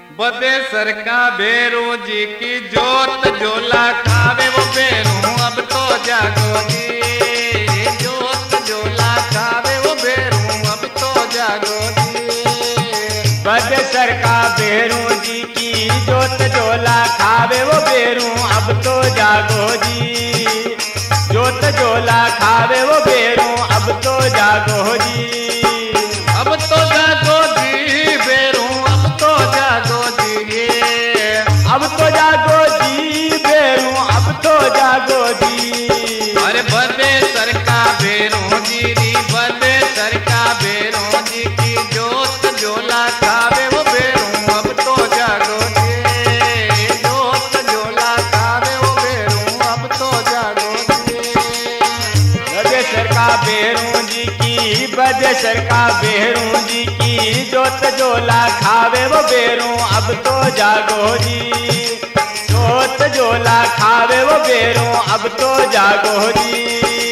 बदेसर का भेरू जी की जोत जोला खावे वो भेरू अब तो जागो जी। जोत जोला खावे वो भेरू अब तो जागो जी। बदेसर का भेरू जी की जोत जोला खावे वो भेरू अब तो जागो जी। जोत जोला खावे वो भेरू अब तो जागो जी। अब तो जागो जी भेरू अब तो जागो जी। अब तो जागो जी भेरू अब तो जागो जी। अरे बदेसर का भेरू जी री बदेसर का भेरू जी की जोत जोला खावे वो भेरू अब तो जागो जी। जोत जोला खावे वो भेरू अब तो जागो जी। बदेसर का भेरू जी की बदेसर का भेरू जी की जोत जोला खावे वो भेरू अब तो जागो जी। जोत जोला खावे वो भेरू अब तो जागो जी।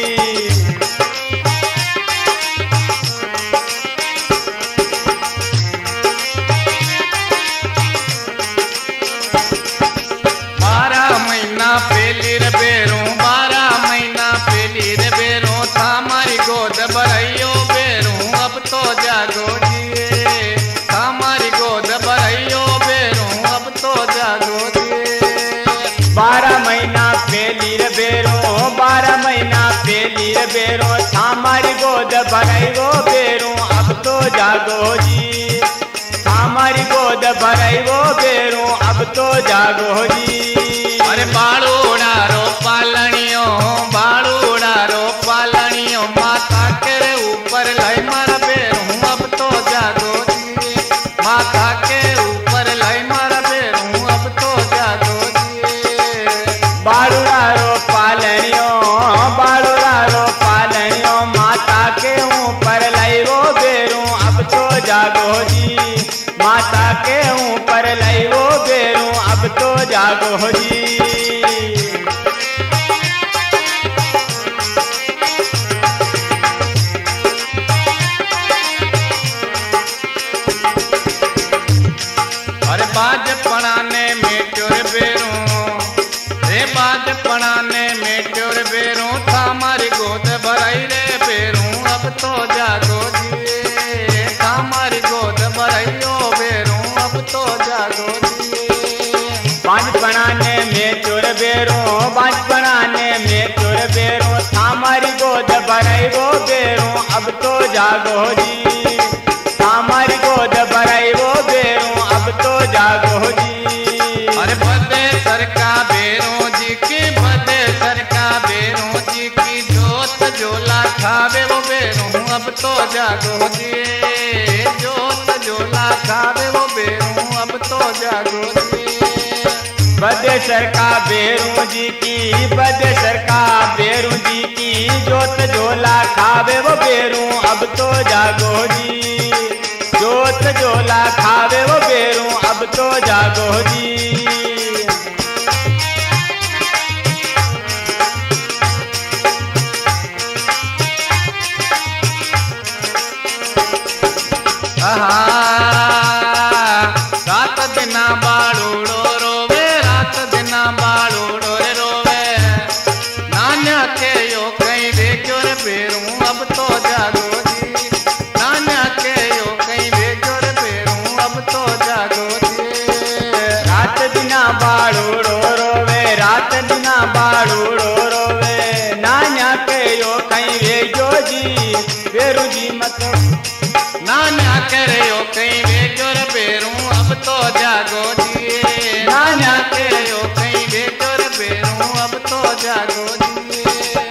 पेली रे बेरू 12 महीना पेली रे बेरू थामारी गोद भरइयो बेरू अब तो जागो जी। थामारी गोद भरइयो बेरू अब तो जागो जी। 12 महीना पेली रे बेरू 12 महीना पेली रे बेरू थामारी गोद भरइयो बेरू अब तो जागो जी। थामारी गोद भरइयो बेरू अब तो जागो जी। अरे बाळूड़ारो पालणियो बाळूड़ारो पालणियो माथा के ऊपर लय मार बेरू अब तो जागो जी। माथा के ऊपर लय मार बेरू अब तो जागो जी। बाळूड़ारो पालणियो बाळूड़ारो पालणियो माता के ऊपर लय वो बेरू अब तो जागो जी। माता के ऊपर लय वो बेरू अब तो जागो जी। अरे बाज पढ़ाने में चोर बेरू रे बाज पढ़ाने में चोर बेरू थामारी गोद भरई रे बेरू अब तो जागो जी। थामारी गोद भरइयो बेरू अब तो जागो जी। बाज पढ़ाने में चोर बेरू बाज पढ़ाने में चोर बेरू थामारी गोद भरई वो बेरू अब तो जागो जी। थामारी गोद भरई वो बेरू अब तो जागो जी। अरे बदेसर का भेरू जी की बदेसर का भेरू जी की जोत जोला खावे वो बेरू अब तो जागो जी। जोत जोला खावे वो बेरू अब तो जागो जी। बदेसर का भेरू जी की बदेसर का भेरू जी की जोत जोला खावे वो बेरू अब तो जागो जी। जोत जोला खावे वो बेरू अब तो जागो जी। रात दिना बाळूड़ो रोवे रात दिना बाळूड़ो रे रोवे नान्या के यो कहीं देखो रे बेरू अब तो जागो जी। नान्या के यो कहीं देखो रे बेरू अब तो जागो जी। रात दिना बाळूड़ो रोवे रात दिना बाळूड़ो रोवे नान्या के यो कहीं वेजो जी। बेरू जी मतलब नान्या करे यो कहीं देखो रे बेरू अब तो जागो जी। नान्या के यो कहीं देखो रे बेरू अब तो जागो जी।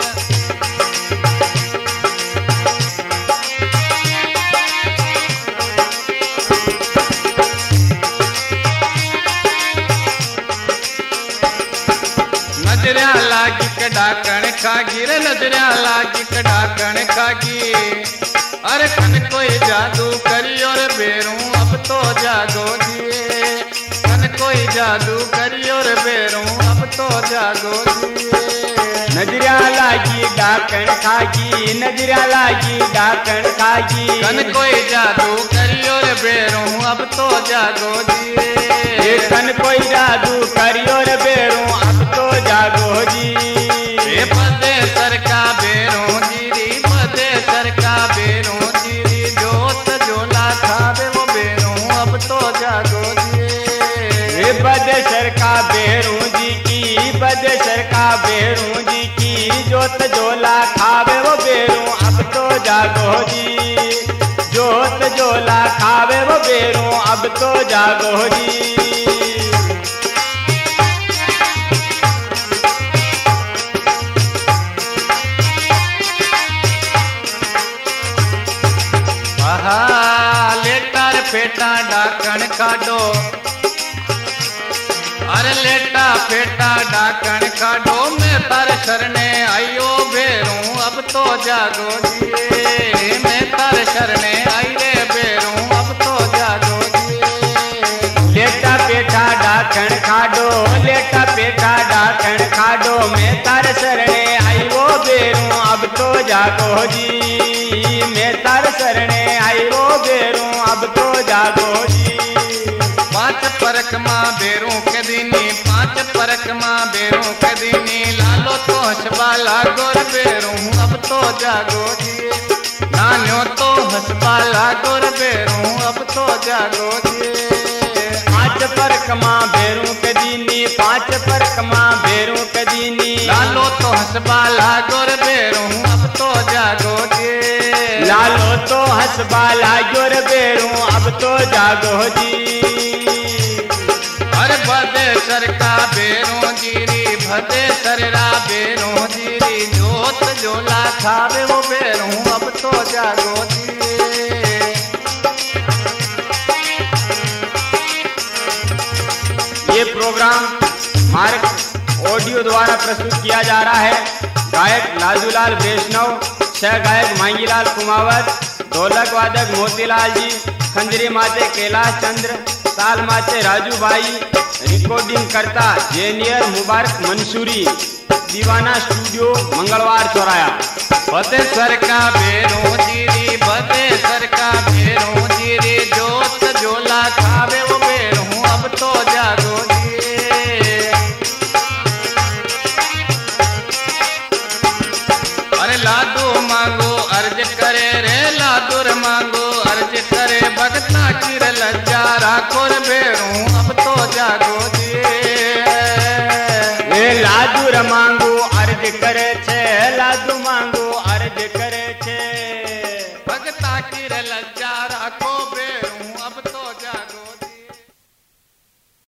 नजरिया लागी कड़ाकण खागी रे नजरिया लागी कड़ाकण खागी। अरे कन कोई जादू करियो रे बेरू अब तो जागो जी। कन कोई जादू करियो रे बेरू अब तो जागो जी। नजरिया लागी डाकण खागी नजरिया लागी डाकण खागी। कन कोई जादू करियो रे बेरू अब तो जागो जी। कन कोई जादू करियो रे बेरू अब तो जागो जी। बदे सर का बेरू जीरी बदे सर का बेरू जीरी जोत जोला खावे वो बेरू अब तो जागो जी। बदेसर का बेरू जी की बदेसर का बेरू जी की जोत जोला खावे वो बेरू अब तो जागो जी। जोत जोला खावे वो बेरू अब तो जागो जी। लेटर फेटा डाकण काढो अरे लेटा फेटा डाकण काढो मैं तार शरणे आयो बेरू अब तो जागो जी। मैं तार शरणे आई रे बेरू अब तो जागो जी। लेटा पेटा डाकण खाडो लेटा पेटा डाकण खाडो मैं तार शरणे आई वो बेरू अब तो जागो जी। मैं तार शरणे आई वो बेरू अब तो जागो जी। पांच परक मां बेरू के दीनी पांच परक मां बेरू के दीनी लालो तो हसबा लागो रे बेरू अब तो जागो जी। नान्यो तो हसबा लागो रे बेरू अब तो जागो जी। पांच परक मां बेरू के दीनी पांच परक मां बेरू के दीनी लालो तो हसबा लागो रे बेरू अब तो जागो जी। लालो तो हसबा लागो रे बेरू अब तो जागो जी। अरे भदे सर का बेरू जीरी भदे सररा बेरू जीरी जोत जोला खावे वो बेरू अब तो जागो जी। ये प्रोग्राम मार्ग ऑडियो द्वारा प्रस्तुत किया जा रहा है। गायक लाजूलाल वैष्णव, छह गायक मांगीलाल कुमावत, ढोलक वादक मोतीलाल जी, खंजरी माते कैलाश चंद्र, ताल माते राजू भाई, रिकॉर्डिंग करता जेनियर मुबारक मंसूरी, दीवाना स्टूडियो मंगलवार चौराया। भदे सर का बेरू जीरी भदे सर का बेरू जीरी जोत जोला खावे वो बेरू अब तो जागो जी। अरे लादू मांगो अर्ज करे रे लादूर मांगो अर्ज करे भगता चिर लज्जा राखो रे